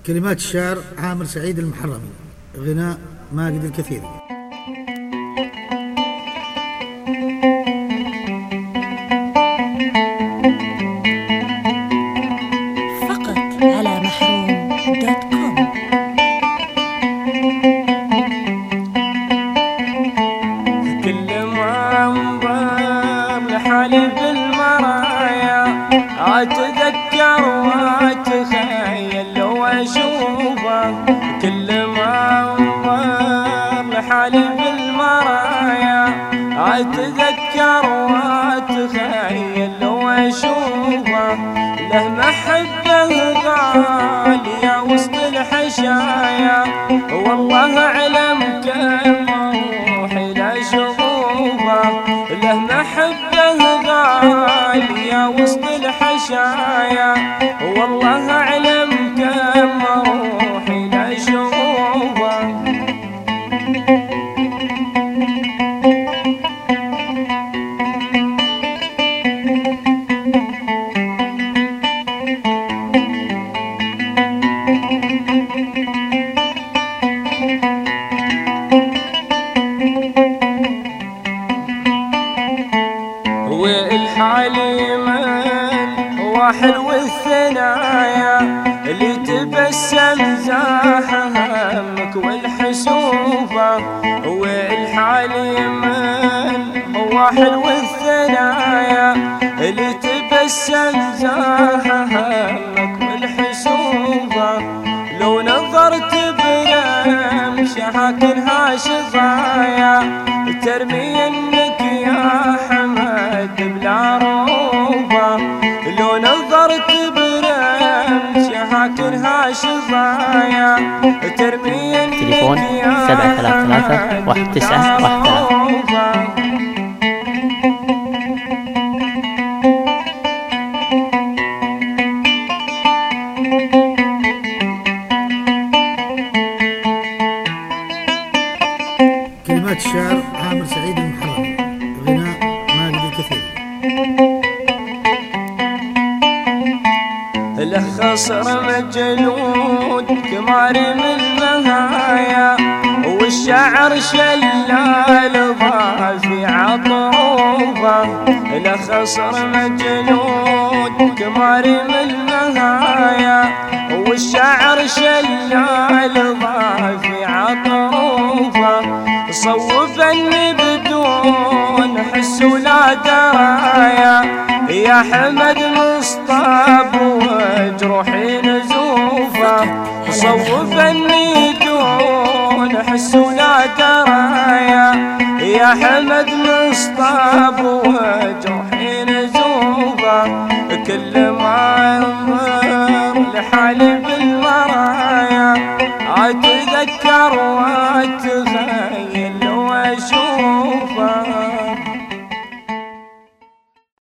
كلمات الشاعر عامر سعيد المحرمي، غناء ماجد الكثيري. فقط على محروم.com. كل ما انظر لحالي بالمرايا اتذكر واتخيل لو اشوفه. كل ما انظر لحالي بالمرايا اتذكر واتخيل لو اشوفه. له محبه غاليه وسط الحشايا، والله اعلم كم روحي لا شغوفه. له محبه غاليه وسط الحشايا، والله اعلم كم روحي لا شغوفه. والحالي من وحلو الثنايا اللي تبسم زاح همك والحسوفة. والحالي من وحلو الثنايا اللي تبسم زاح همك والحسوفة. لو نظرت برمشها كلها شظايا ترمي انك يا حمد بلا روضة. لو نظرت برمشها كلها شظايا ترمي انك يا حمد بلا روضة. كلمات الشاعر عامر سعيد المحرمي، غناء ماجد الكثيري. له خصر مجلود كماري من النهايا، والشعر شلال ضافي عطروفه. له خصر مجلود كماري من النهايا، والشعر شلال ضافي عطروفه. صوفني بدون حس ولا درايا يا حمد مصطاب وجروحي نزوفه. صوفني دون حس ولا درايا يا حمد مصطاب وجروحي